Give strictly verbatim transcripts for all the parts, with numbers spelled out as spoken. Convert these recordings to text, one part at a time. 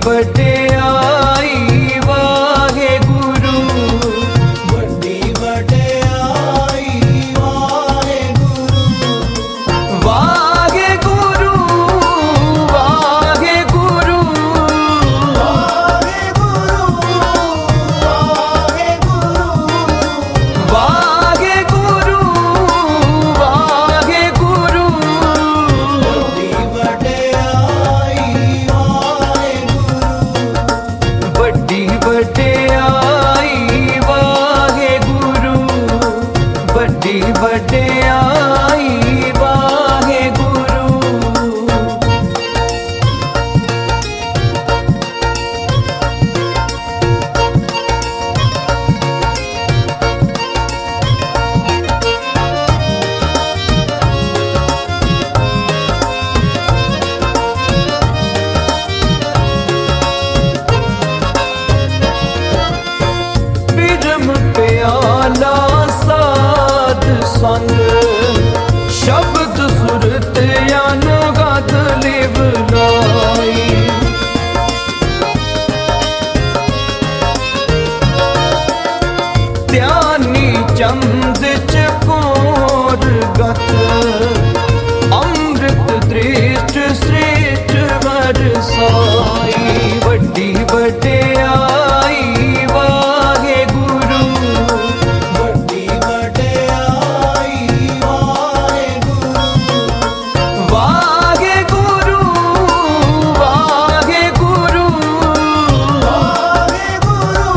वड्डियाई वाहे गुरु, वड्डी वड्डियाई वाहे गुरु, वाहे गुरु वाहे गुरु वाहे गुरु, वाहे गुरु, वाहे गुरु वाहे गुरु, वड्डी वड्डियाई वाहे गुरु, वड्डी वड्डियाई वाहे गुरु, वड्डी वड्डियाई वाहे गुरु। बिरम प्याला साध संग, शब्द सुरत अनुगत लिव लाई। ध्यानी चंद चकोर गत, अमृत दृष्ट श्रेष्ठ बरसाई। वड्डी वड्डियाई वाहे गुरु, वड्डी वड्डियाई वाहे गुरु, वाहे गुरु वाहे गुरु, वाहे गुरु,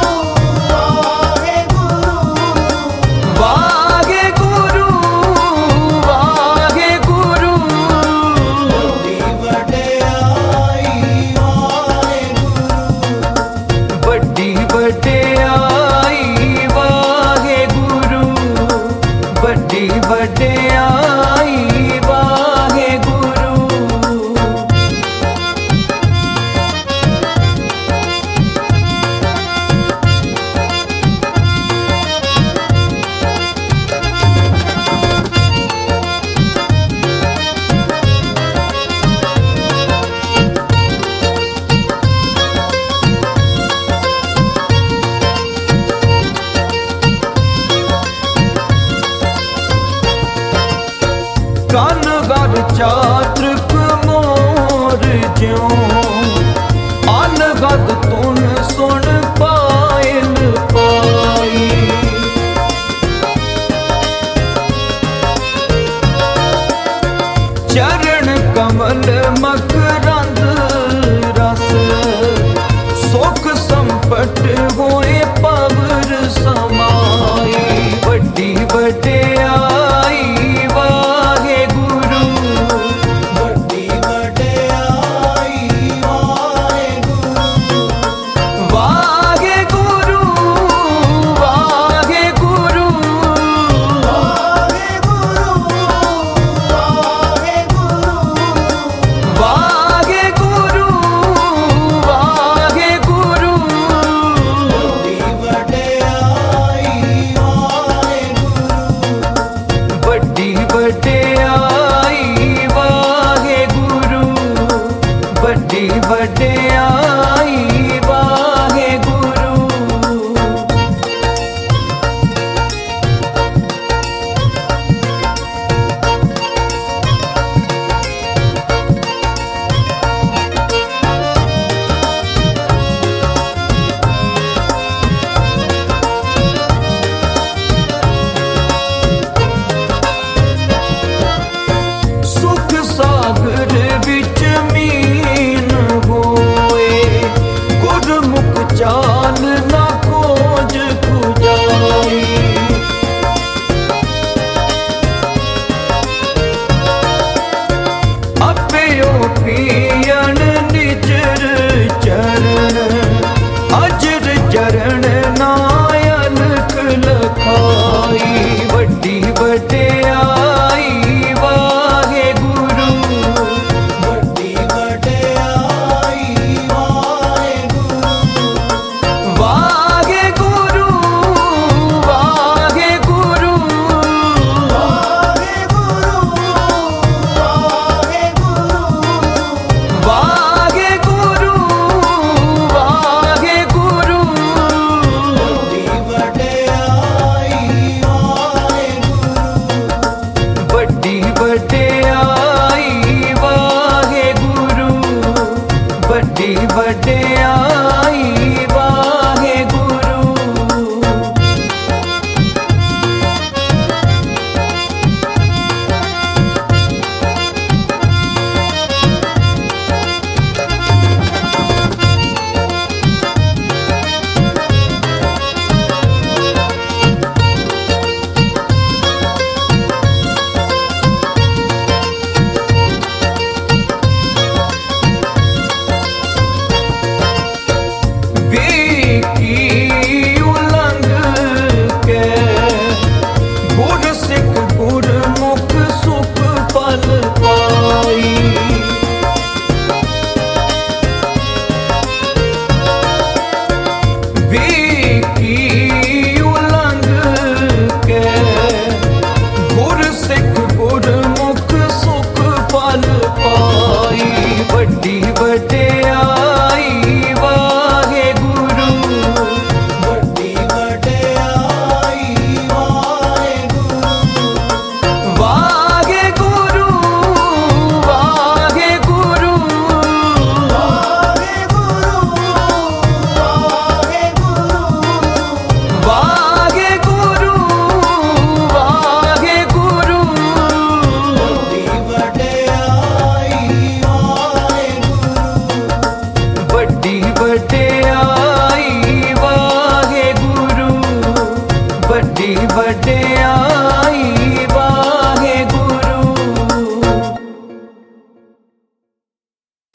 वाहे गुरु, वाहे गुरु वाहे गुरु, वड्डी वड्डियाई वाहे गुरु, वड्डी वड्डियाई वाहे गुरु, वड्डी वड्डियाई वाहे गुरु। कन गर चातृक मोर ज्यों, अनगत तुन सुन पायल पाई। चरण कमल